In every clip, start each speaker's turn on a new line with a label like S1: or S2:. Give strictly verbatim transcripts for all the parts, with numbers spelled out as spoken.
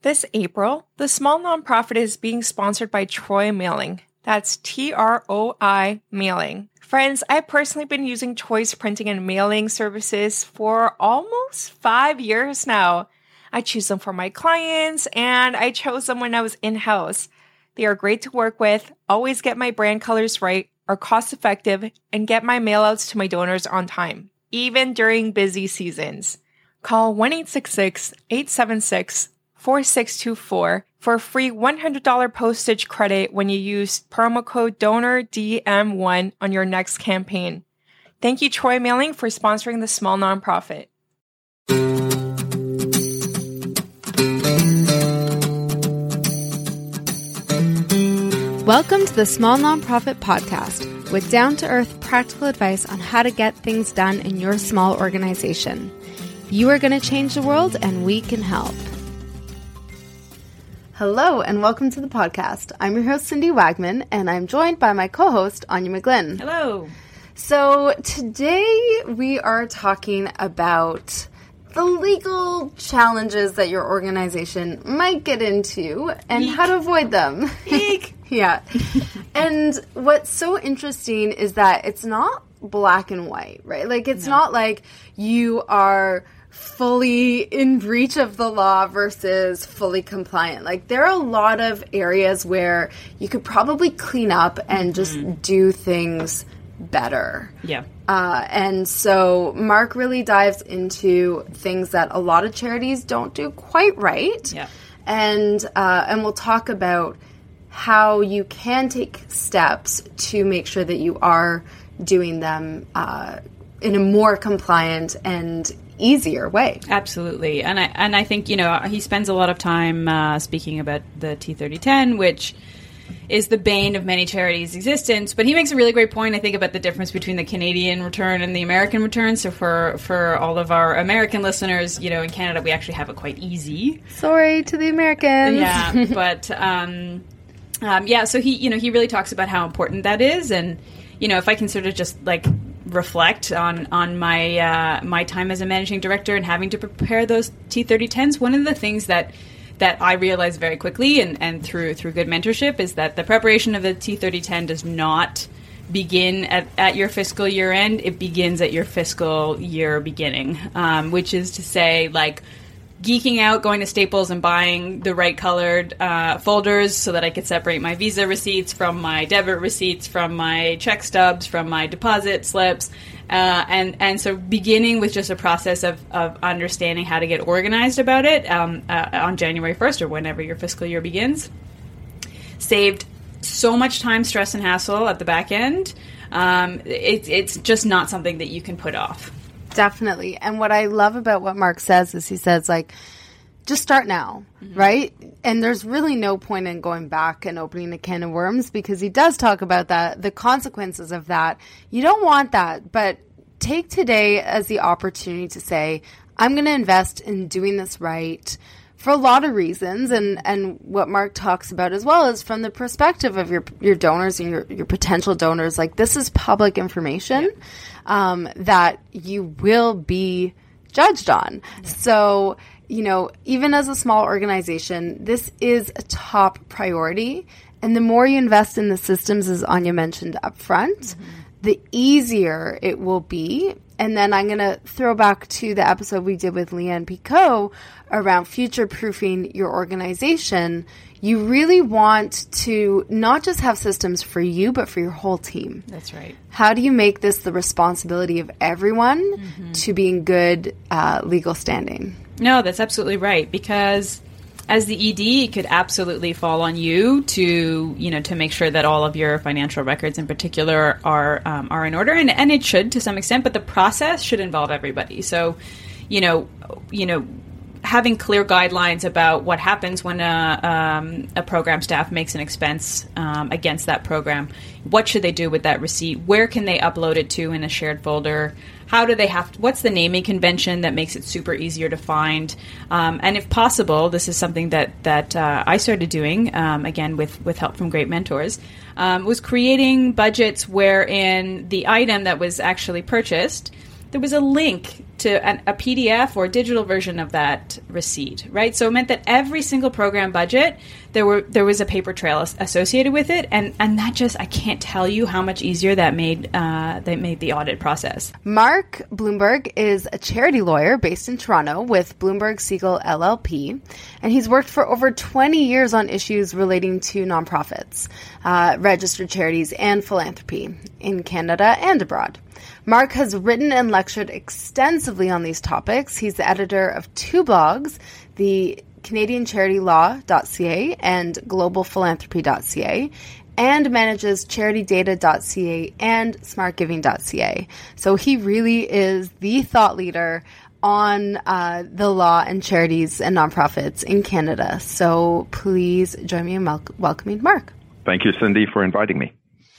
S1: This April, the Small Nonprofit is being sponsored by Troy Mailing. That's T R O I Mailing. Friends, I've personally been using Troy's printing and mailing services for almost five years now. I choose them for my clients, and I chose them when I was in-house. They are great to work with, always get my brand colors right, are cost-effective, and get my mailouts to my donors on time, even during busy seasons. Call one eight six six, eight seven six, four six two four for a free one hundred dollars postage credit when you use promo code donor D M one on your next campaign. Thank you, Troy Mailing, for sponsoring the Small Nonprofit.
S2: Welcome to the Small Nonprofit Podcast with down-to-earth practical advice on how to get things done in your small organization. You are going to change the world, and we can help. Hello, and welcome to the podcast. I'm your host, Cindy Wagman, and I'm joined by my co-host, Anya McGlynn.
S3: Hello.
S2: So today we are talking about the legal challenges that your organization might get into and
S3: Eek.
S2: how to avoid them.
S3: Eek.
S2: Yeah. And what's so interesting is that it's not black and white, right? Like, it's
S3: No.
S2: not like you are fully in breach of the law versus fully compliant. Like, there are a lot of areas where you could probably clean up and just mm-hmm. do things better.
S3: Yeah.
S2: Uh, and so Mark really dives into things that a lot of charities don't do quite right.
S3: Yeah.
S2: And, uh, and we'll talk about how you can take steps to make sure that you are doing them uh, in a more compliant and easier way.
S3: Absolutely. And I and I think, you know, he spends a lot of time uh, speaking about the T thirty ten, which is the bane of many charities' existence. But he makes a really great point, I think, about the difference between the Canadian return and the American return. So for, for all of our American listeners, you know, in Canada, we actually have it quite easy.
S2: Sorry to the Americans.
S3: Yeah, but um, um, yeah, so he, you know, he really talks about how important that is. And, you know, if I can sort of just like reflect on on my uh, my time as a managing director and having to prepare those T thirty tens, one of the things that that I realized very quickly and, and through through good mentorship is that the preparation of the T thirty ten does not begin at, at your fiscal year end. It begins at your fiscal year beginning, um, which is to say, like, geeking out, going to Staples and buying the right colored uh, folders so that I could separate my Visa receipts from my debit receipts, from my check stubs, from my deposit slips. Uh, and, and so beginning with just a process of, of understanding how to get organized about it um, uh, on January first or whenever your fiscal year begins saved so much time, stress, and hassle at the back end. Um, it, it's just not something that you can put off.
S2: Definitely. And what I love about what Mark says is he says, like, just start now, mm-hmm. right? And there's really no point in going back and opening a can of worms because he does talk about that, the consequences of that. You don't want that, but take today as the opportunity to say, I'm going to invest in doing this right for a lot of reasons. And, and what Mark talks about as well is from the perspective of your your donors and your, your potential donors, like, this is public information. Yeah. Um, that you will be judged on. Yeah. So, you know, even as a small organization, this is a top priority. And the more you invest in the systems, as Anya mentioned up front, mm-hmm. the easier it will be. And then I'm going to throw back to the episode we did with Leanne Picot around future-proofing your organization. You really want to not just have systems for you, but for your whole team.
S3: That's right.
S2: How do you make this the responsibility of everyone mm-hmm. to be in good uh, legal standing?
S3: No, that's absolutely right. Because as the E D, it could absolutely fall on you to, you know, to make sure that all of your financial records in particular are um, are in order. And, and it should to some extent, but the process should involve everybody. So, you know, you know, having clear guidelines about what happens when a, um, a program staff makes an expense um, against that program. What should they do with that receipt? Where can they upload it to in a shared folder? How do they have to, what's the naming convention that makes it super easier to find? Um, and if possible, this is something that, that uh, I started doing, um, again, with, with help from great mentors, um, was creating budgets wherein the item that was actually purchased there was a link to an, a P D F or a digital version of that receipt, right? So it meant that every single program budget, there were there was a paper trail associated with it, and and that just, I can't tell you how much easier that made uh, that made the audit process.
S2: Mark Bloomberg is a charity lawyer based in Toronto with Bloomberg Siegel L L P, and he's worked for over twenty years on issues relating to nonprofits, uh, registered charities, and philanthropy in Canada and abroad. Mark has written and lectured extensively on these topics. He's the editor of two blogs, the Canadian Charity Law dot C A and Global Philanthropy dot C A, and manages Charity Data dot C A and Smart Giving dot C A. So he really is the thought leader on uh, the law and charities and nonprofits in Canada. So please join me in wel- welcoming Mark.
S4: Thank you, Cindy, for inviting me.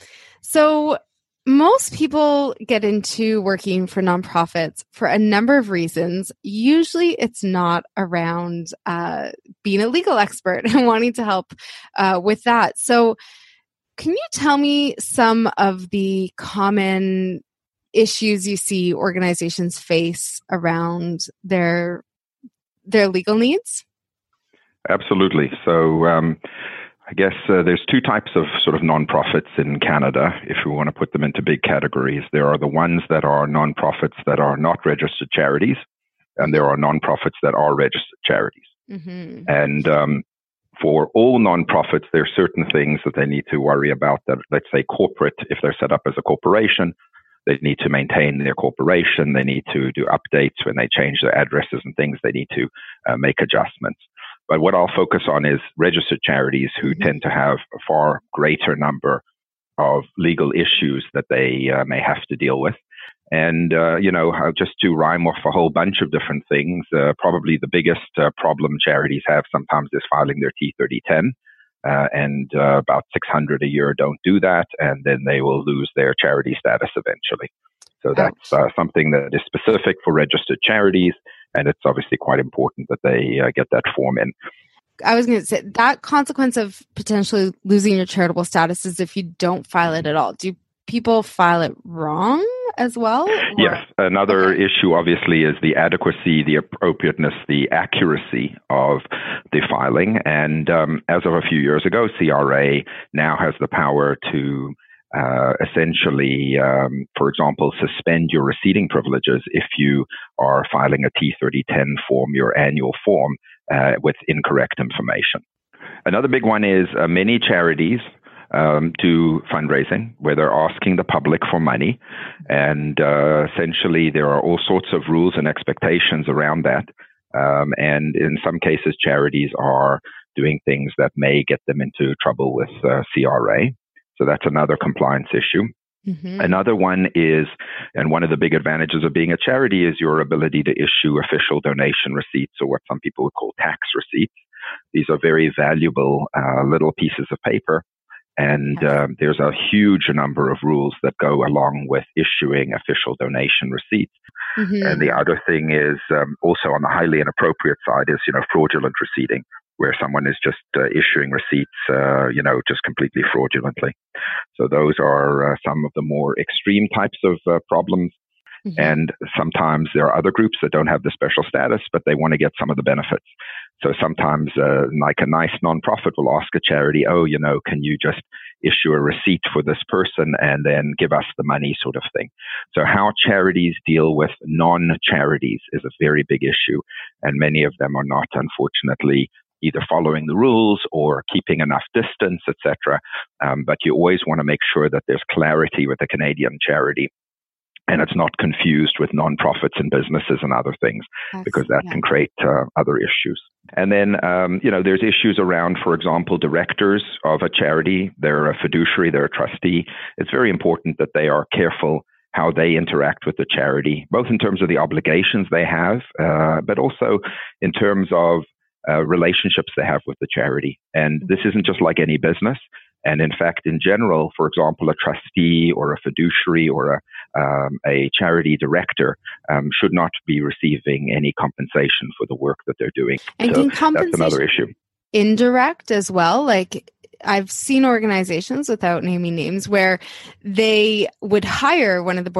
S2: So most people get into working for nonprofits for a number of reasons. Usually it's not around uh, being a legal expert and wanting to help uh, with that. So can you tell me some of the common issues you see organizations face around their their legal needs?
S4: Absolutely. So um, I guess uh, there's two types of sort of nonprofits in Canada, if we want to put them into big categories. There are the ones that are nonprofits that are not registered charities, and there are nonprofits that are registered charities. Mm-hmm. And um, for all nonprofits, there are certain things that they need to worry about that, let's say corporate, if they're set up as a corporation, they need to maintain their corporation. They need to do updates when they change their addresses and things. They need to uh, make adjustments. But what I'll focus on is registered charities who mm-hmm. tend to have a far greater number of legal issues that they uh, may have to deal with. And, uh, you know, just to rhyme off a whole bunch of different things, uh, probably the biggest uh, problem charities have sometimes is filing their T thirty ten. Uh, and uh, about six hundred a year don't do that, and then they will lose their charity status eventually. So that's uh, something that is specific for registered charities, and it's obviously quite important that they uh, get that form in.
S2: I was going to say that consequence of potentially losing your charitable status is if you don't file it at all. Do people file it wrong as well? Or?
S4: Yes. Another okay. issue, obviously, is the adequacy, the appropriateness, the accuracy of the filing. And um, as of a few years ago, C R A now has the power to uh, essentially, um, for example, suspend your receipting privileges if you are filing a T thirty ten form, your annual form, uh, with incorrect information. Another big one is uh, many charities Um, do fundraising where they're asking the public for money. And uh, essentially, there are all sorts of rules and expectations around that. Um, and in some cases, charities are doing things that may get them into trouble with uh, C R A. So that's another compliance issue. Mm-hmm. Another one is, and one of the big advantages of being a charity is your ability to issue official donation receipts, or what some people would call tax receipts. These are very valuable uh, little pieces of paper. And um, there's a huge number of rules that go along with issuing official donation receipts. Mm-hmm. And the other thing is um, also on the highly inappropriate side is, you know, fraudulent receipting, where someone is just uh, issuing receipts, uh, you know, just completely fraudulently. So those are uh, some of the more extreme types of uh, problems. Mm-hmm. And sometimes there are other groups that don't have the special status, but they want to get some of the benefits. So sometimes, uh, like a nice nonprofit will ask a charity, oh, you know, can you just issue a receipt for this person and then give us the money, sort of thing. So how charities deal with non-charities is a very big issue. And many of them are not, unfortunately, either following the rules or keeping enough distance, et cetera. Um, but you always want to make sure that there's clarity with a Canadian charity. And it's not confused with nonprofits and businesses and other things, That's, because that yeah. can create uh, other issues. And then, um, you know, there's issues around, for example, directors of a charity. They're a fiduciary, they're a trustee. It's very important that they are careful how they interact with the charity, both in terms of the obligations they have, uh, but also in terms of uh, relationships they have with the charity. And this isn't just like any business. And in fact, in general, for example, a trustee or a fiduciary or a, um, a charity director um, should not be receiving any compensation for the work that they're doing.
S2: And
S4: so
S2: can
S4: that's another issue.
S2: Indirect as well? Like, I've seen organizations, without naming names, where they would hire one of the board of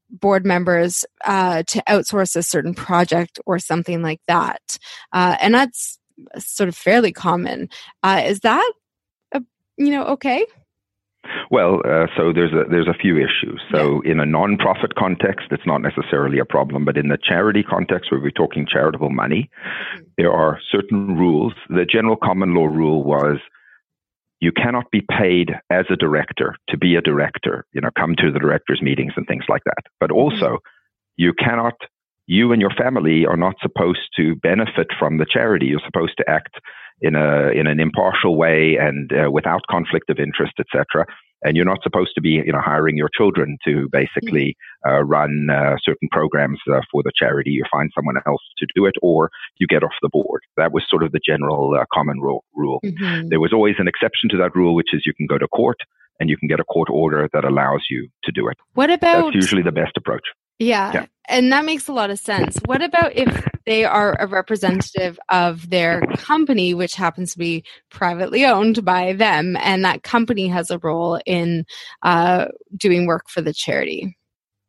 S2: board members uh, to outsource a certain project or something like that. Uh, and that's sort of fairly common. Uh, is that, a, you know, okay?
S4: Well, uh, so there's a there's a few issues. So yeah. in a nonprofit context, it's not necessarily a problem, but in the charity context, where we're talking charitable money, mm-hmm. there are certain rules. The general common law rule was you cannot be paid as a director to be a director, you know, come to the directors' meetings and things like that. But also, mm-hmm. you cannot, you and your family are not supposed to benefit from the charity. You're supposed to act in a in an impartial way and uh, without conflict of interest, et cetera. And you're not supposed to be, you know, hiring your children to basically uh, run uh, certain programs uh, for the charity. You find someone else to do it, or you get off the board. That was sort of the general uh, common rule. rule. Mm-hmm. There was always an exception to that rule, which is you can go to court and you can get a court order that allows you to do it.
S2: What about?
S4: That's usually the best approach.
S2: Yeah, yeah, and that makes a lot of sense. What about if they are a representative of their company, which happens to be privately owned by them, and that company has a role in uh, doing work for the charity?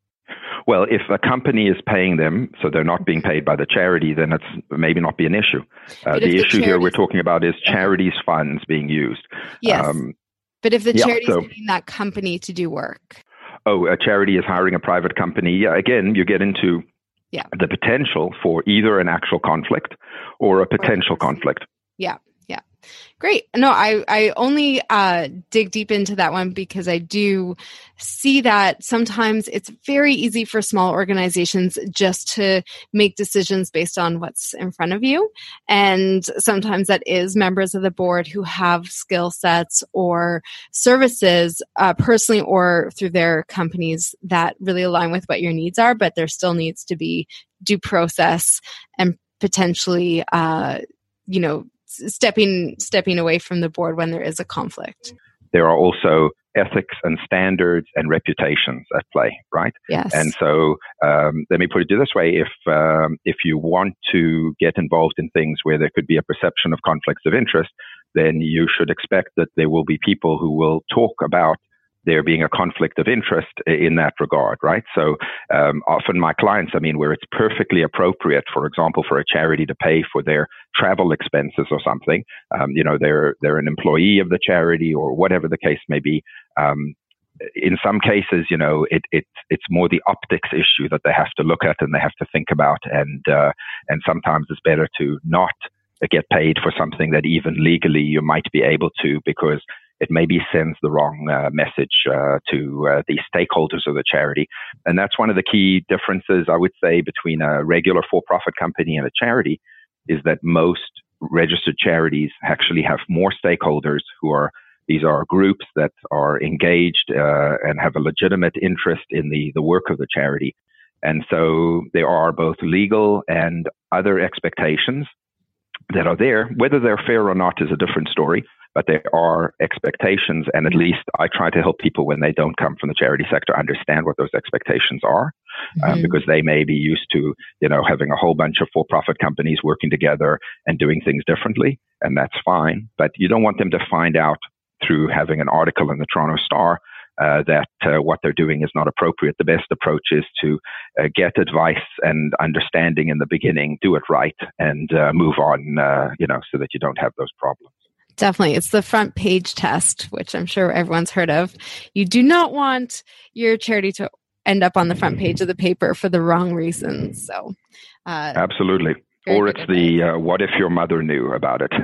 S4: Well, if a company is paying them, so they're not being paid by the charity, then it's maybe not be an issue. Uh, the issue the here we're talking about is charities' funds being used.
S2: Yes, um, but if the
S4: yeah,
S2: charity is
S4: so,
S2: paying that company to do work.
S4: Oh, a charity is hiring a private company. Yeah, again, you get into yeah. the potential for either an actual conflict or a potential or conflict.
S2: Yeah, yeah. Great. No, I, I only uh, dig deep into that one because I do see that sometimes it's very easy for small organizations just to make decisions based on what's in front of you. And sometimes that is members of the board who have skill sets or services uh, personally or through their companies that really align with what your needs are, but there still needs to be due process and potentially, uh, you know, stepping stepping away from the board when there is a conflict.
S4: There are also ethics and standards and reputations at play, right?
S2: Yes.
S4: And so um, let me put it this way. If um, if you want to get involved in things where there could be a perception of conflicts of interest, then you should expect that there will be people who will talk about there being a conflict of interest in that regard, right? So um, often my clients, I mean, where it's perfectly appropriate, for example, for a charity to pay for their travel expenses or something, um, you know, they're they're an employee of the charity or whatever the case may be. Um, in some cases, you know, it, it it's more the optics issue that they have to look at and they have to think about, and uh, and sometimes it's better to not get paid for something that even legally you might be able to, because it maybe sends the wrong uh, message uh, to uh, the stakeholders of the charity. And that's one of the key differences, I would say, between a regular for-profit company and a charity, is that most registered charities actually have more stakeholders who are, these are groups that are engaged uh, and have a legitimate interest in the, the work of the charity. And so there are both legal and other expectations that are there. Whether they're fair or not is a different story. But there are expectations, and at least I try to help people when they don't come from the charity sector understand what those expectations are, mm-hmm. um, because they may be used to, you know, having a whole bunch of for-profit companies working together and doing things differently, and that's fine. But you don't want them to find out through having an article in the Toronto Star uh, that uh, what they're doing is not appropriate. The best approach is to uh, get advice and understanding in the beginning, do it right, and uh, move on, uh, you know, so that you don't have those problems.
S2: Definitely. It's the front page test, which I'm sure everyone's heard of. You do not want your charity to end up on the front page of the paper for the wrong reasons. So, uh,
S4: absolutely. Or it's the uh, what if your mother knew about it?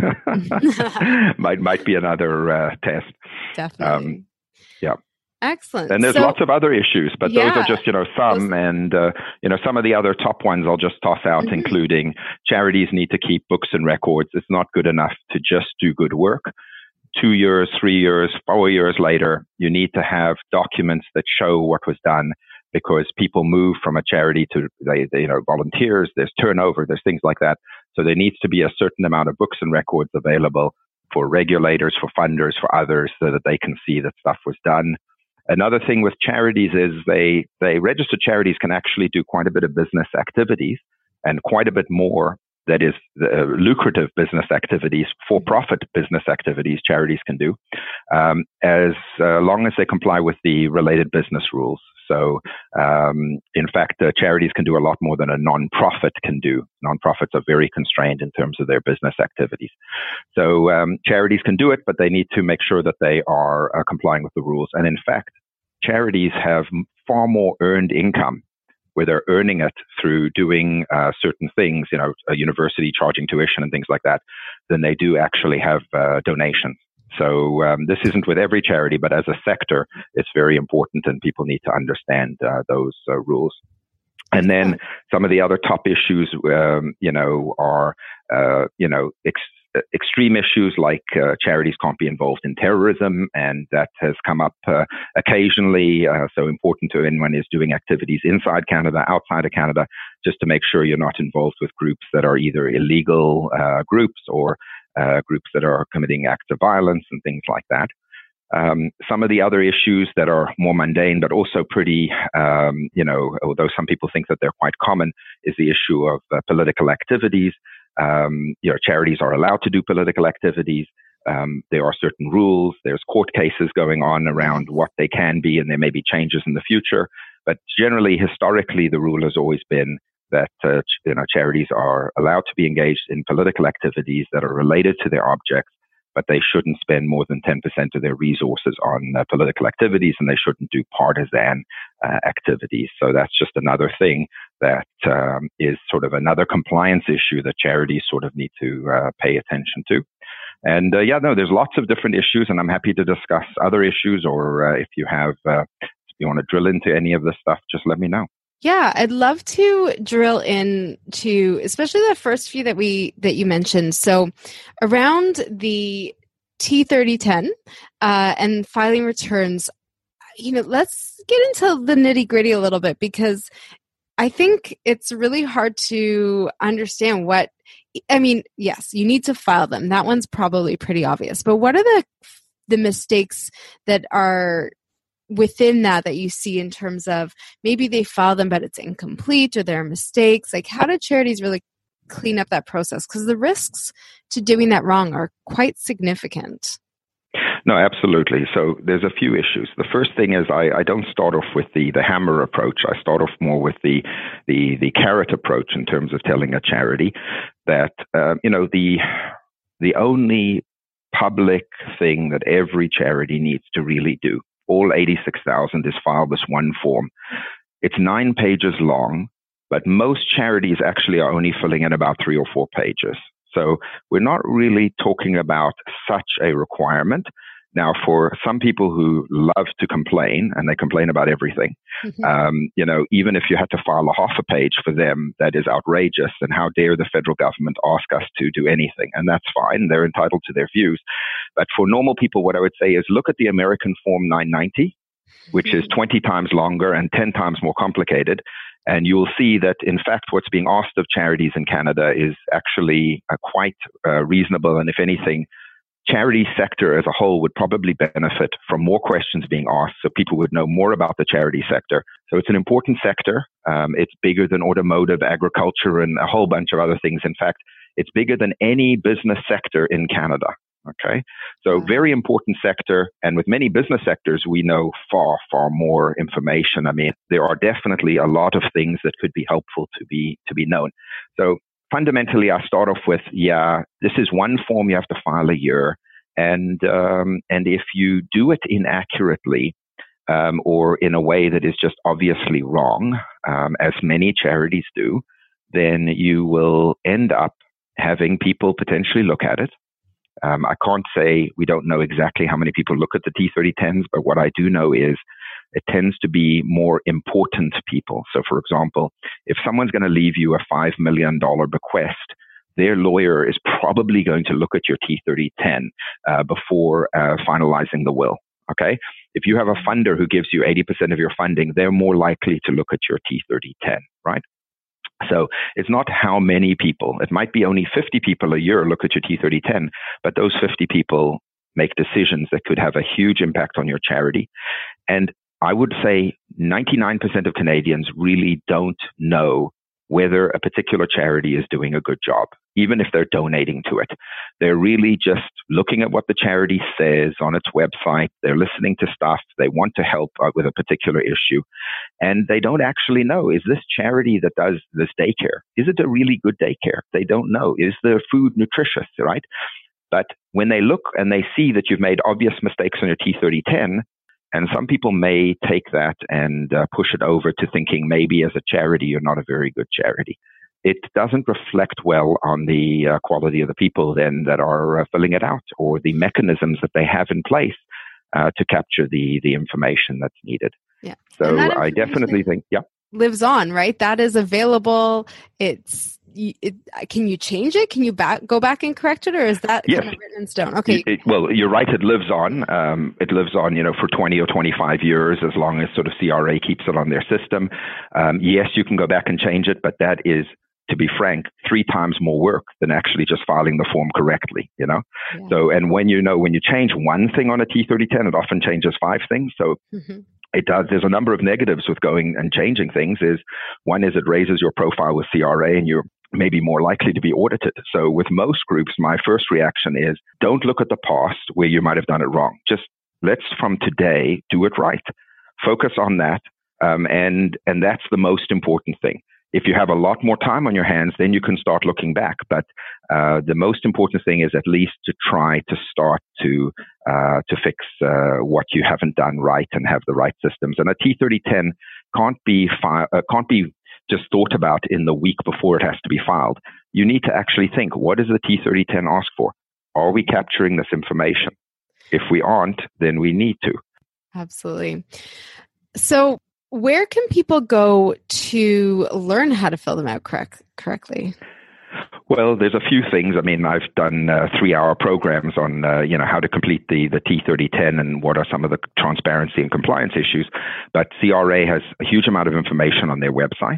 S4: might might be another uh, test.
S2: Definitely. Um,
S4: yeah.
S2: Excellent.
S4: And there's
S2: so,
S4: lots of other issues, but
S2: yeah,
S4: those are just, you know, some. Those... And, uh, you know, some of the other top ones I'll just toss out, mm-hmm. including charities need to keep books and records. It's not good enough to just do good work. Two years, three years, four years later, you need to have documents that show what was done, because people move from a charity to, they, they, you know, volunteers, there's turnover, there's things like that. So there needs to be a certain amount of books and records available for regulators, for funders, for others, so that they can see that stuff was done. Another thing with charities is they, they registered charities can actually do quite a bit of business activities, and quite a bit more that is uh, lucrative business activities, for-profit business activities charities can do, um, as uh, long as they comply with the related business rules. So, um, in fact, uh, charities can do a lot more than a nonprofit can do. Nonprofits are very constrained in terms of their business activities. So, um, charities can do it, but they need to make sure that they are uh, complying with the rules. And in fact, charities have far more earned income where they're earning it through doing uh, certain things, you know, a university charging tuition and things like that, than they do actually have uh, donations. So um, this isn't with every charity, but as a sector, it's very important, and people need to understand uh, those uh, rules. And then some of the other top issues, um, you know, are, uh, you know, ex- extreme issues like uh, charities can't be involved in terrorism, and that has come up uh, occasionally. Uh, so important to anyone is doing activities inside Canada, outside of Canada, just to make sure you're not involved with groups that are either illegal uh, groups or uh, groups that are committing acts of violence and things like that. Um, some of the other issues that are more mundane, but also pretty, um, you know, although some people think that they're quite common, is the issue of uh, political activities. Um, you know, charities are allowed to do political activities. Um, there are certain rules. There's court cases going on around what they can be, and there may be changes in the future. But generally, historically, the rule has always been that uh, ch- you know, charities are allowed to be engaged in political activities that are related to their objects, but they shouldn't spend more than ten percent of their resources on uh, political activities, and they shouldn't do partisan uh, activities. So that's just another thing that um, is sort of another compliance issue that charities sort of need to uh, pay attention to. And uh, yeah, no, there's lots of different issues, and I'm happy to discuss other issues, or uh, if you have, uh, if you want to drill into any of this stuff, just let me know.
S2: Yeah, I'd love to drill in to especially the first few that we that you mentioned. So around the T thirty ten uh, and filing returns, you know, let's get into the nitty gritty a little bit, because I think it's really hard to understand what, I mean, yes, you need to file them. That one's probably pretty obvious. But what are the the mistakes that are within that that you see in terms of maybe they file them but it's incomplete, or there are mistakes? Like, how do charities really clean up that process? Because the risks to doing that wrong are quite significant.
S4: No, absolutely. So there's a few issues. The first thing is I, I don't start off with the, the hammer approach. I start off more with the the, the carrot approach in terms of telling a charity that, uh, you know, the the only public thing that every charity needs to really do, all eighty-six thousand, is file this one form. It's nine pages long, but most charities actually are only filling in about three or four pages. So we're not really talking about such a requirement. Now, for some people who love to complain, and they complain about everything, mm-hmm. um, you know, even if you had to file a half a page for them, that is outrageous. And how dare the federal government ask us to do anything? And that's fine. They're entitled to their views. But for normal people, what I would say is look at the American Form nine ninety, which mm-hmm. is twenty times longer and ten times more complicated. And you'll see that, in fact, what's being asked of charities in Canada is actually uh, quite uh, reasonable. And if anything, charity sector as a whole would probably benefit from more questions being asked, so people would know more about the charity sector. So it's an important sector. Um, it's bigger than automotive, agriculture, and a whole bunch of other things. In fact, it's bigger than any business sector in Canada. Okay. So very important sector. And with many business sectors, we know far, far more information. I mean, there are definitely a lot of things that could be helpful to be, to be known. So fundamentally, I start off with, yeah, this is one form you have to file a year. And, um, and if you do it inaccurately, um, or in a way that is just obviously wrong, um, as many charities do, then you will end up having people potentially look at it. Um, I can't say we don't know exactly how many people look at the T thirty tens, but what I do know is it tends to be more important people. So, for example, if someone's going to leave you a five million dollars bequest, their lawyer is probably going to look at your T thirty ten uh, before uh, finalizing the will. Okay? If you have a funder who gives you eighty percent of your funding, they're more likely to look at your T thirty ten, right? So it's not how many people. It might be only fifty people a year look at your T thirty ten, but those fifty people make decisions that could have a huge impact on your charity. And I would say ninety-nine percent of Canadians really don't know whether a particular charity is doing a good job. even if they're donating to it. They're really just looking at what the charity says on its website. They're listening to stuff. They want to help out with a particular issue. And they don't actually know, is this charity that does this daycare, is it a really good daycare? They don't know. Is the food nutritious, right? But when they look and they see that you've made obvious mistakes on your T thirty ten, and some people may take that and uh, push it over to thinking maybe as a charity, you're not a very good charity. It doesn't reflect well on the uh, quality of the people then that are uh, filling it out, or the mechanisms that they have in place uh, to capture the the information that's needed.
S2: Yeah.
S4: So I definitely think, yeah.
S2: Lives on, right? That is available. It's, it, can you change it? Can you back, go back and correct it, or is that
S4: yes.
S2: kind of written in stone? Okay.
S4: It, it, well, you're right. It lives on. Um, it lives on, you know, for twenty or twenty-five years, as long as sort of C R A keeps it on their system. Um, yes, you can go back and change it, but that is, to be frank, three times more work than actually just filing the form correctly, you know? Yeah. So, and when you know, when you change one thing on a T thirty ten, it often changes five things. So mm-hmm. it does, there's a number of negatives with going and changing things. Is one is it raises your profile with C R A and you're maybe more likely to be audited. So with most groups, my first reaction is don't look at the past where you might have done it wrong. Just let's from today do it right. Focus on that. Um, and, and that's the most important thing. If you have a lot more time on your hands, then you can start looking back. But uh, the most important thing is at least to try to start to uh, to fix uh, what you haven't done right and have the right systems. And a T thirty ten can't be fi- uh, can't be just thought about in the week before it has to be filed. You need to actually think, what does the T thirty ten ask for? Are we capturing this information? If we aren't, then we need to.
S2: Absolutely. So where can people go to learn how to fill them out correct, correctly?
S4: Well, there's a few things. I mean, I've done uh, three-hour programs on, uh, you know, how to complete the, the T thirty ten and what are some of the transparency and compliance issues. But C R A has a huge amount of information on their website.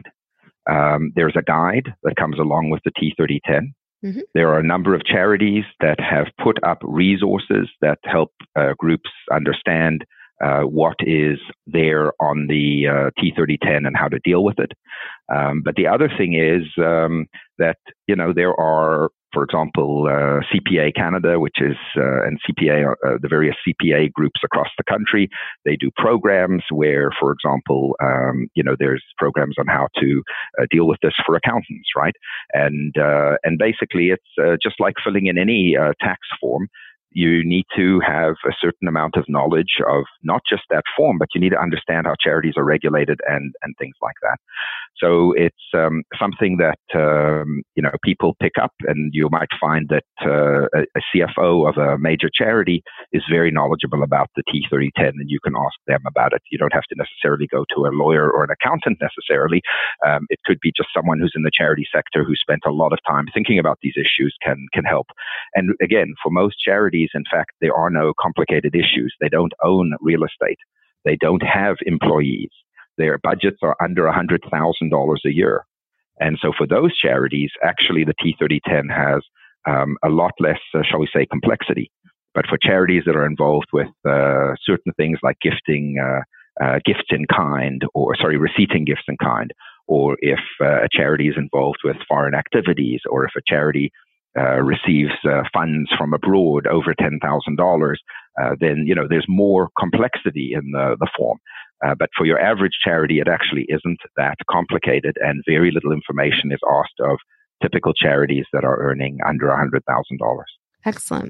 S4: Um, there's a guide that comes along with the T thirty ten. Mm-hmm. There are a number of charities that have put up resources that help uh, groups understand Uh, what is there on the uh, T thirty ten and how to deal with it. Um, but the other thing is um, that, you know, there are, for example, uh, C P A Canada, which is, uh, and C P A, uh, the various C P A groups across the country, they do programs where, for example, um, you know, there's programs on how to uh, deal with this for accountants, right? And, uh, and basically it's uh, just like filling in any uh, tax form. You need to have a certain amount of knowledge of not just that form, but you need to understand how charities are regulated and, and things like that. So it's um, something that, um, you know, people pick up, and you might find that uh, a, a C F O of a major charity is very knowledgeable about the T thirty ten, and you can ask them about it. You don't have to necessarily go to a lawyer or an accountant necessarily. Um, it could be just someone who's in the charity sector who spent a lot of time thinking about these issues can, can help. And again, for most charities, in fact, there are no complicated issues. They don't own real estate. They don't have employees. Their budgets are under one hundred thousand dollars a year. And so for those charities, actually the T thirty ten has um, a lot less, uh, shall we say, complexity. But for charities that are involved with uh, certain things like gifting, uh, uh, gifts in kind, or sorry, receipting gifts in kind, or if uh, a charity is involved with foreign activities, or if a charity Uh, receives uh, funds from abroad over ten thousand dollars, uh, then, you know, there's more complexity in the, the form. Uh, but for your average charity, it actually isn't that complicated, and very little information is asked of typical charities that are earning under one hundred thousand dollars.
S2: Excellent.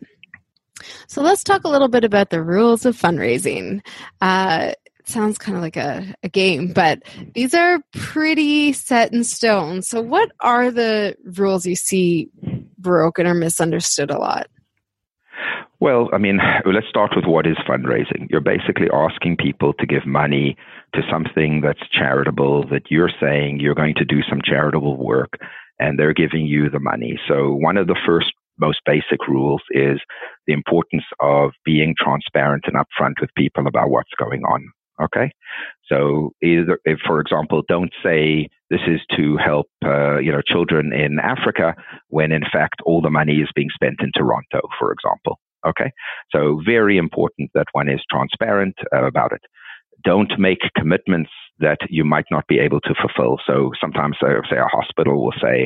S2: So let's talk a little bit about the rules of fundraising. Uh, it sounds kind of like a, a game, but these are pretty set in stone. So what are the rules you see broken or misunderstood a lot?
S4: Well, I mean, let's start with what is fundraising. You're basically asking people to give money to something that's charitable, that you're saying you're going to do some charitable work, and they're giving you the money. So one of the first most basic rules is the importance of being transparent and upfront with people about what's going on. Okay, so either, if, for example, don't say this is to help, uh, you know, children in Africa, when in fact all the money is being spent in Toronto, for example. Okay, so very important that one is transparent uh, about it. Don't make commitments that you might not be able to fulfill. So sometimes, uh, say, a hospital will say,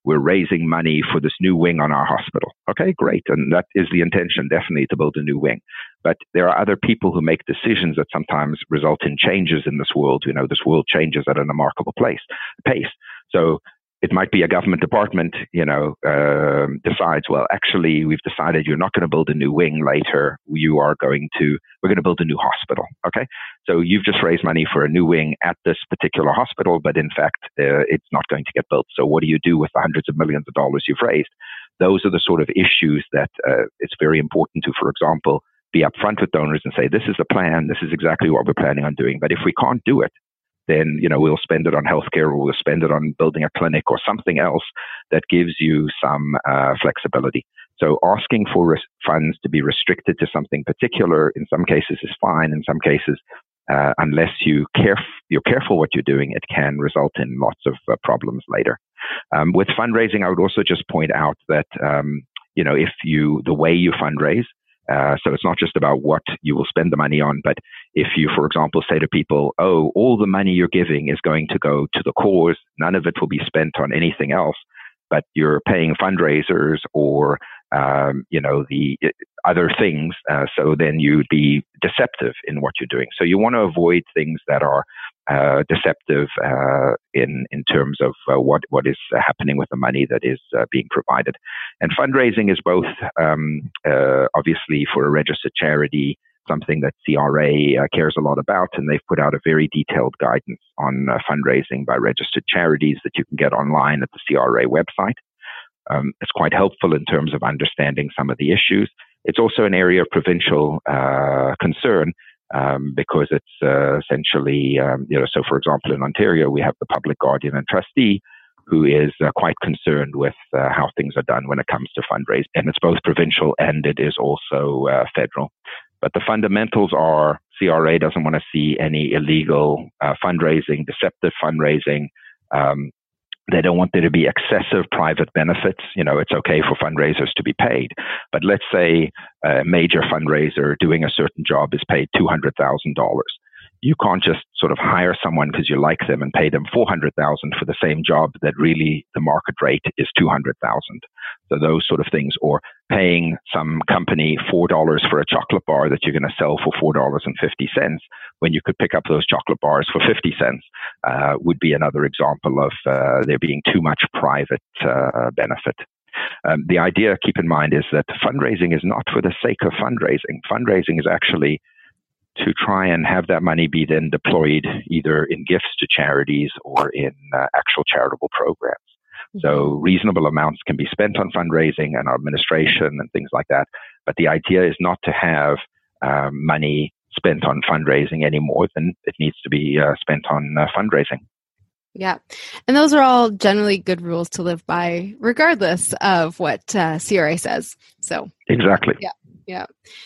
S4: we're raising money for this new wing on our hospital. Okay, great. And that is the intention, definitely, to build a new wing. But there are other people who make decisions that sometimes result in changes in this world. You know, this world changes at a remarkable place, pace. So it might be a government department, you know, uh, decides, well, actually, we've decided you're not going to build a new wing later. You are going to, we're going to build a new hospital. Okay. So you've just raised money for a new wing at this particular hospital, but in fact, uh, it's not going to get built. So what do you do with the hundreds of millions of dollars you've raised? Those are the sort of issues that uh, it's very important to, for example, be upfront with donors and say, this is the plan. This is exactly what we're planning on doing. But if we can't do it, then, you know, we'll spend it on healthcare, or we'll spend it on building a clinic or something else that gives you some uh, flexibility. So asking for res- funds to be restricted to something particular in some cases is fine. In some cases, uh, unless you caref- you're careful what you're doing, it can result in lots of uh, problems later. Um, with fundraising, I would also just point out that, um, you know, if you, the way you fundraise, Uh, so it's not just about what you will spend the money on, but if you, for example, say to people, oh, all the money you're giving is going to go to the cause, none of it will be spent on anything else, but you're paying fundraisers or, um, you know, the other things. Uh, so then you'd be deceptive in what you're doing. So you want to avoid things that are uh, deceptive uh, in in terms of uh, what what is uh, happening with the money that is uh, being provided. And fundraising is both um, uh, obviously for a registered charity, something that C R A uh, cares a lot about, and they've put out a very detailed guidance on uh, fundraising by registered charities that you can get online at the C R A website. Um, it's quite helpful in terms of understanding some of the issues. It's also an area of provincial uh, concern um, because it's uh, essentially, um, you know, so for example, in Ontario, we have the public guardian and trustee who is uh, quite concerned with uh, how things are done when it comes to fundraising. And it's both provincial and it is also uh, federal. But the fundamentals are C R A doesn't want to see any illegal uh, fundraising, deceptive fundraising. Um, They don't want there to be excessive private benefits. You know, it's okay for fundraisers to be paid. But let's say a major fundraiser doing a certain job is paid two hundred thousand dollars. You can't just sort of hire someone because you like them and pay them four hundred thousand dollars for the same job that really the market rate is two hundred thousand dollars. So those sort of things, or paying some company four dollars for a chocolate bar that you're going to sell for four dollars and fifty cents when you could pick up those chocolate bars for fifty cents uh, would be another example of uh, there being too much private uh, benefit. Um, the idea, keep in mind, is that fundraising is not for the sake of fundraising. Fundraising is actually to try and have that money be then deployed either in gifts to charities or in uh, actual charitable programs. Mm-hmm. So reasonable amounts can be spent on fundraising and administration and things like that. But the idea is not to have uh, money spent on fundraising any more than it needs to be uh, spent on uh, fundraising.
S2: Yeah. And those are all generally good rules to live by, regardless of what uh, C R A says. So
S4: exactly.
S2: Yeah. Yeah.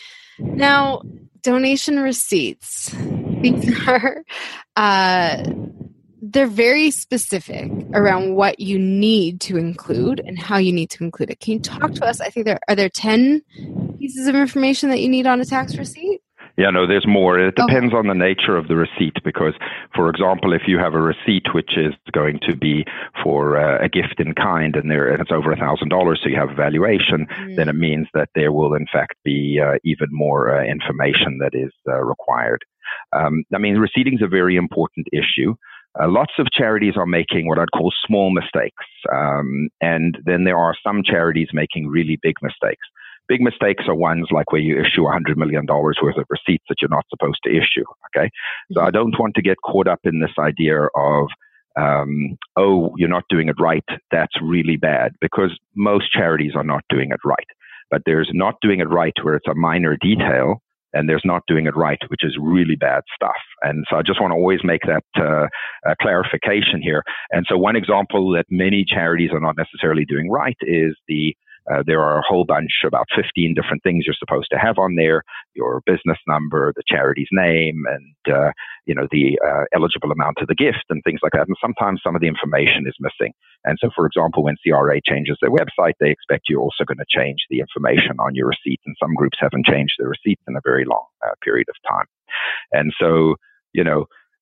S2: Now, donation receipts. These are, uh, they're very specific around what you need to include and how you need to include it. Can you talk to us? I think there are there ten pieces of information that you need on a tax receipt?
S4: Yeah, no, there's more. It depends okay. on the nature of the receipt because, for example, if you have a receipt which is going to be for uh, a gift in kind and, there, and it's over one thousand dollars, so you have a valuation, mm. then it means that there will, in fact, be uh, even more uh, information that is uh, required. Um, I mean, receipting is a very important issue. Uh, lots of charities are making what I'd call small mistakes. Um, and then there are some charities making really big mistakes. Big mistakes are ones like where you issue one hundred million dollars worth of receipts that you're not supposed to issue, okay? So I don't want to get caught up in this idea of, um, oh, you're not doing it right, that's really bad, because most charities are not doing it right. But there's not doing it right where it's a minor detail, and there's not doing it right, which is really bad stuff. And so I just want to always make that uh, uh, clarification here. And so one example that many charities are not necessarily doing right is the Uh, there are a whole bunch, about fifteen different things you're supposed to have on there, your business number, the charity's name, and, uh, you know, the uh, eligible amount of the gift and things like that. And sometimes some of the information is missing. And so, for example, when C R A changes their website, they expect you're also going to change the information on your receipt. And some groups haven't changed their receipts in a very long uh, period of time. And so, you know,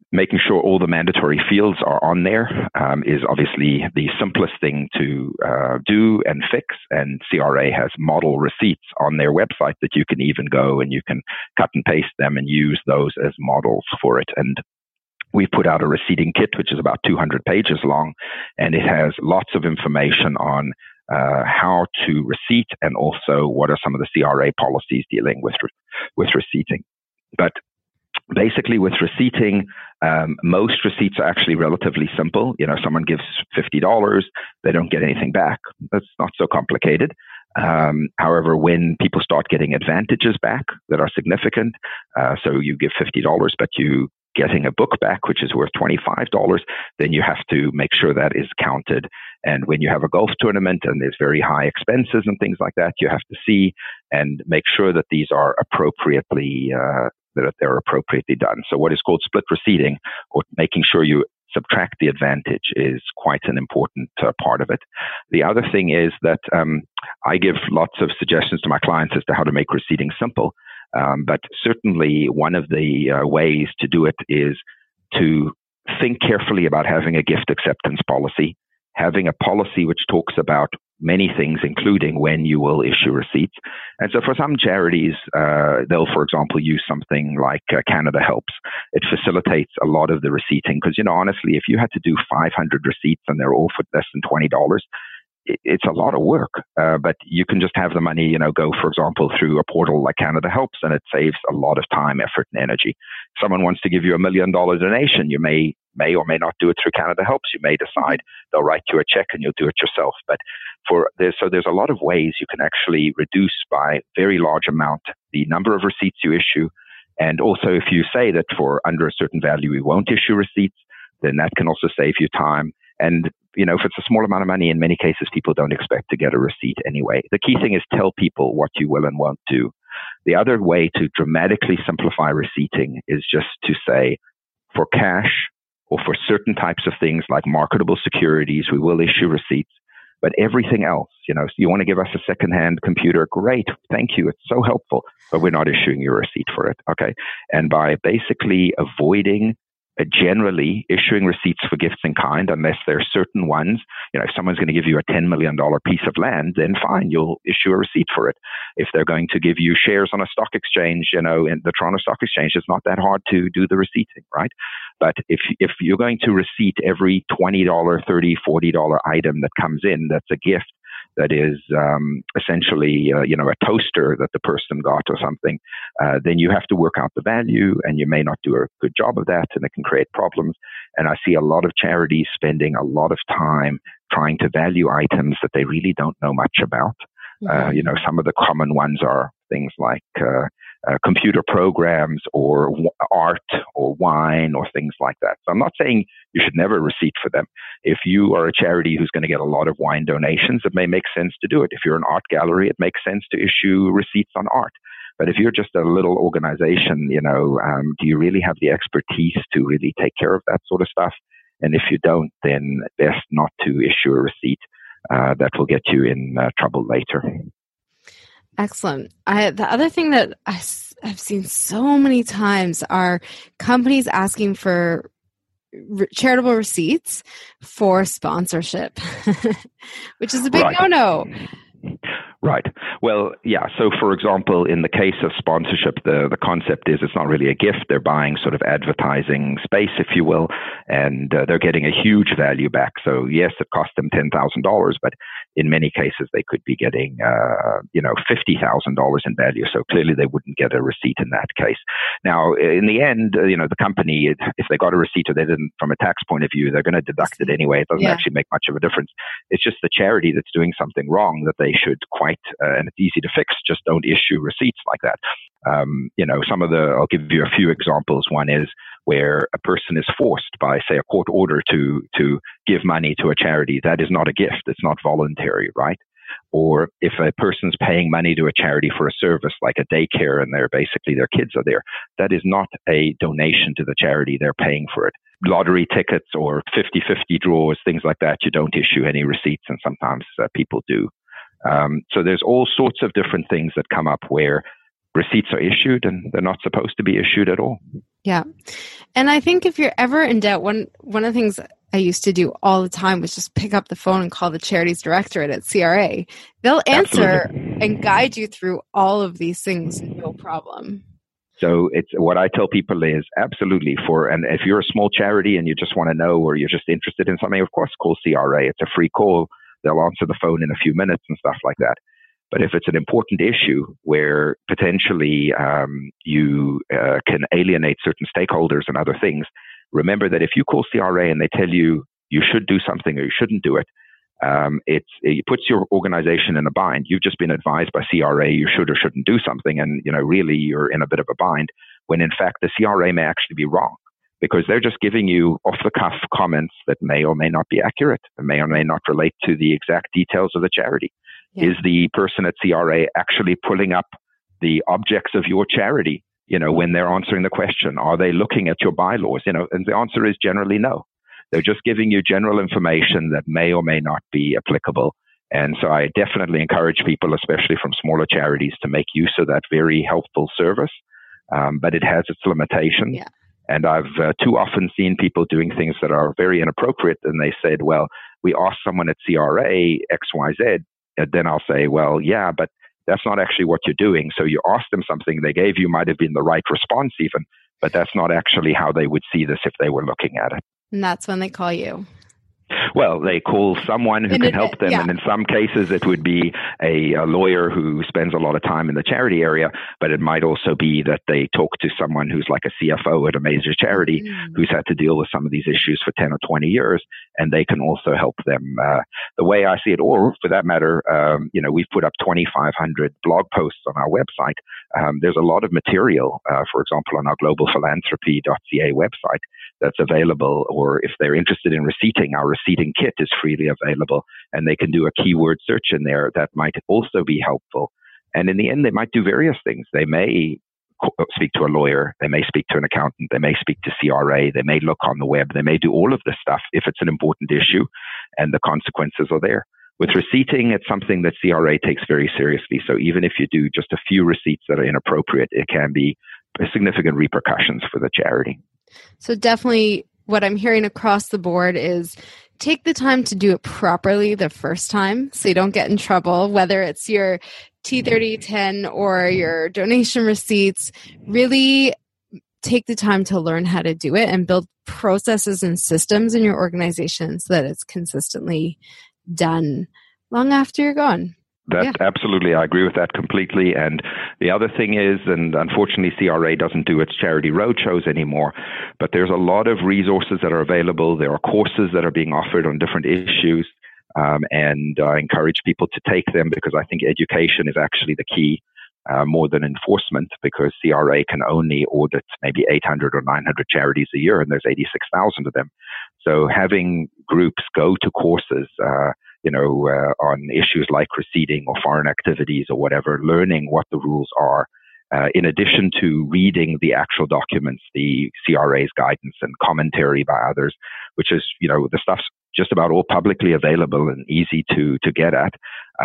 S4: making sure all the mandatory fields are on there um, is obviously the simplest thing to uh, do and fix. And C R A has model receipts on their website that you can even go and you can cut and paste them and use those as models for it. And we've put out a receipting kit, which is about two hundred pages long, and it has lots of information on uh, how to receipt and also what are some of the C R A policies dealing with re- with receipting. But basically, with receipting, um, most receipts are actually relatively simple. You know, someone gives fifty dollars, they don't get anything back. That's not so complicated. Um, however, when people start getting advantages back that are significant, uh, so you give fifty dollars, but you getting a book back, which is worth twenty-five dollars, then you have to make sure that is counted. And when you have a golf tournament and there's very high expenses and things like that, you have to see and make sure that these are appropriately uh, that they're appropriately done. So what is called split receipting, or making sure you subtract the advantage, is quite an important uh, part of it. The other thing is that um, I give lots of suggestions to my clients as to how to make receipting simple. Um, but certainly one of the uh, ways to do it is to think carefully about having a gift acceptance policy, having a policy which talks about many things, including when you will issue receipts. And so for some charities, uh, they'll, for example, use something like uh, Canada Helps. It facilitates a lot of the receipting because, you know, honestly, if you had to do five hundred receipts and they're all for less than twenty dollars, it's a lot of work, uh, but you can just have the money, you know, go, for example, through a portal like Canada Helps, and it saves a lot of time, effort, and energy. If someone wants to give you a million dollar donation, you may may or may not do it through Canada Helps. You may decide they'll write you a check and you'll do it yourself. But for there's, so there's a lot of ways you can actually reduce by very large amount the number of receipts you issue. And also, if you say that for under a certain value we won't issue receipts, then that can also save you time. And, you know, if it's a small amount of money, in many cases, people don't expect to get a receipt anyway. The key thing is tell people what you will and won't do. The other way to dramatically simplify receipting is just to say, for cash or for certain types of things like marketable securities, we will issue receipts. But everything else, you know, so you want to give us a secondhand computer, great, thank you, it's so helpful, but we're not issuing you a receipt for it, okay? And by basically avoiding Uh, generally issuing receipts for gifts in kind, unless there are certain ones, you know, if someone's going to give you a ten million dollars piece of land, then fine, you'll issue a receipt for it. If they're going to give you shares on a stock exchange, you know, in the Toronto Stock Exchange, it's not that hard to do the receipting, right? But if if you're going to receipt every twenty dollars, thirty dollars, forty dollars item that comes in, that's a gift, that is um, essentially, uh, you know, a toaster that the person got or something, uh, then you have to work out the value, and you may not do a good job of that, and it can create problems. And I see a lot of charities spending a lot of time trying to value items that they really don't know much about. Mm-hmm. Uh, you know, some of the common ones are things like uh, uh, computer programs or w- art or wine or things like that. So I'm not saying you should never receipt for them. If you are a charity who's going to get a lot of wine donations, it may make sense to do it. If you're an art gallery, it makes sense to issue receipts on art. But if you're just a little organization, you know, um, do you really have the expertise to really take care of that sort of stuff? And if you don't, then best not to issue a receipt. Uh, that will get you in uh, trouble later.
S2: Excellent. I, the other thing that I, I've seen so many times are companies asking for re- charitable receipts for sponsorship, which is a big
S4: right.
S2: no-no.
S4: Right. Well, yeah. So, for example, in the case of sponsorship, the, the concept is it's not really a gift. They're buying sort of advertising space, if you will, and uh, they're getting a huge value back. So, yes, it cost them ten thousand dollars, but in many cases, they could be getting, uh, you know, fifty thousand dollars in value. So clearly they wouldn't get a receipt in that case. Now, in the end, uh, you know, the company, if they got a receipt or they didn't, from a tax point of view, they're going to deduct it anyway. It doesn't yeah. actually make much of a difference. It's just the charity that's doing something wrong that they should quite, uh, and it's easy to fix, just don't issue receipts like that. Um, you know, some of the, I'll give you a few examples. One is where a person is forced by, say, a court order to, to give money to a charity. That is not a gift. It's not voluntary, right? Or if a person's paying money to a charity for a service like a daycare and they're basically their kids are there, that is not a donation to the charity. They're paying for it. Lottery tickets or fifty-fifty draws, things like that, you don't issue any receipts, and sometimes uh, people do. Um, so there's all sorts of different things that come up where receipts are issued and they're not supposed to be issued at all.
S2: Yeah. And I think if you're ever in doubt, one one of the things I used to do all the time was just pick up the phone and call the Charities Directorate at C R A. They'll answer Absolutely. And guide you through all of these things, no problem.
S4: So it's what I tell people is absolutely for, and if you're a small charity and you just want to know, or you're just interested in something, of course, call C R A. It's a free call. They'll answer the phone in a few minutes and stuff like that. But if it's an important issue where potentially um, you uh, can alienate certain stakeholders and other things, remember that if you call C R A and they tell you you should do something or you shouldn't do it, um, it's, it puts your organization in a bind. You've just been advised by C R A you should or shouldn't do something, and you know really you're in a bit of a bind, when in fact the C R A may actually be wrong, because they're just giving you off-the-cuff comments that may or may not be accurate and may or may not relate to the exact details of the charity. Yeah. Is the person at C R A actually pulling up the objects of your charity, you know, when they're answering the question? Are they looking at your bylaws? You know, and the answer is generally no. They're just giving you general information that may or may not be applicable. And so I definitely encourage people, especially from smaller charities, to make use of that very helpful service. Um, but it has its limitations. Yeah. And I've uh, too often seen people doing things that are very inappropriate. And they said, well, we asked someone at C R A X Y Z. And then I'll say, well, yeah, but that's not actually what you're doing. So you asked them something they gave you might have been the right response even, but that's not actually how they would see this if they were looking at it.
S2: And that's when they call you.
S4: Well, they call someone who
S2: and
S4: can
S2: it,
S4: help them. Yeah. And in some cases, it would be a, a lawyer who spends a lot of time in the charity area, but it might also be that they talk to someone who's like a C F O at a major charity mm. who's had to deal with some of these issues for ten or twenty years, and they can also help them. Uh, the way I see it, or for that matter, um, you know, we've put up twenty-five hundred blog posts on our website. Um, there's a lot of material, uh, for example, on our global philanthropy dot c a website that's available, or if they're interested in receipting, our receipting kit is freely available, and they can do a keyword search in there that might also be helpful. And in the end, they might do various things. They may speak to a lawyer, they may speak to an accountant, they may speak to C R A, they may look on the web, they may do all of this stuff if it's an important issue and the consequences are there. With receipting, it's something that C R A takes very seriously. So even if you do just a few receipts that are inappropriate, it can be significant repercussions for the charity.
S2: So definitely what I'm hearing across the board is take the time to do it properly the first time so you don't get in trouble, whether it's your T thirty ten or your donation receipts. Really take the time to learn how to do it and build processes and systems in your organization so that it's consistently done long after you're gone.
S4: That
S2: yeah.
S4: Absolutely. I agree with that completely. And the other thing is, and unfortunately C R A doesn't do its charity roadshows anymore, but there's a lot of resources that are available. There are courses that are being offered on different issues. Um, and I encourage people to take them because I think education is actually the key, uh, more than enforcement, because C R A can only audit maybe eight hundred or nine hundred charities a year, and there's eighty-six thousand of them. So having groups go to courses, uh, you know, uh, on issues like receipting or foreign activities or whatever, learning what the rules are, uh, in addition to reading the actual documents, the C R A's guidance and commentary by others, which is, you know, the stuff's just about all publicly available and easy to, to get at.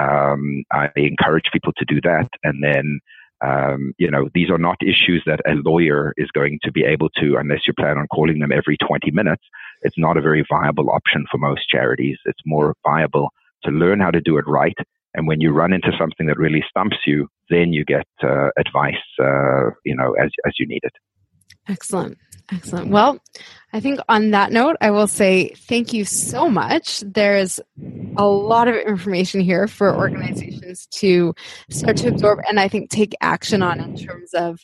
S4: Um, I encourage people to do that. And then, um, you know, these are not issues that a lawyer is going to be able to, unless you plan on calling them every twenty minutes. It's not a very viable option for most charities. It's more viable to learn how to do it right. And when you run into something that really stumps you, then you get uh, advice, uh, you know, as as you need it.
S2: Excellent. Excellent. Well, I think on that note, I will say thank you so much. There's a lot of information here for organizations to start to absorb and I think take action on in terms of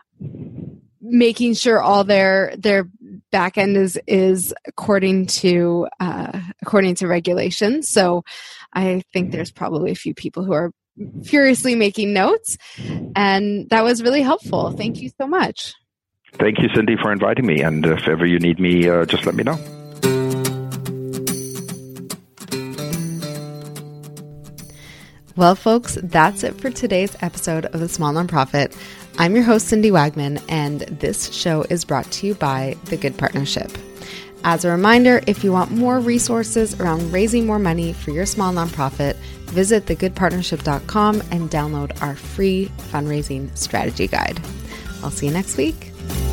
S2: making sure all their their back end is is according to uh, according to regulations. So I think there's probably a few people who are furiously making notes, and that was really helpful. Thank you so much.
S4: Thank you, Cindy, for inviting me. And if ever you need me, uh, just let me know.
S2: Well, folks, that's it for today's episode of The Small Nonprofit. I'm your host, Cindy Wagman, and this show is brought to you by The Good Partnership. As a reminder, if you want more resources around raising more money for your small nonprofit, visit the good partnership dot com and download our free fundraising strategy guide. I'll see you next week.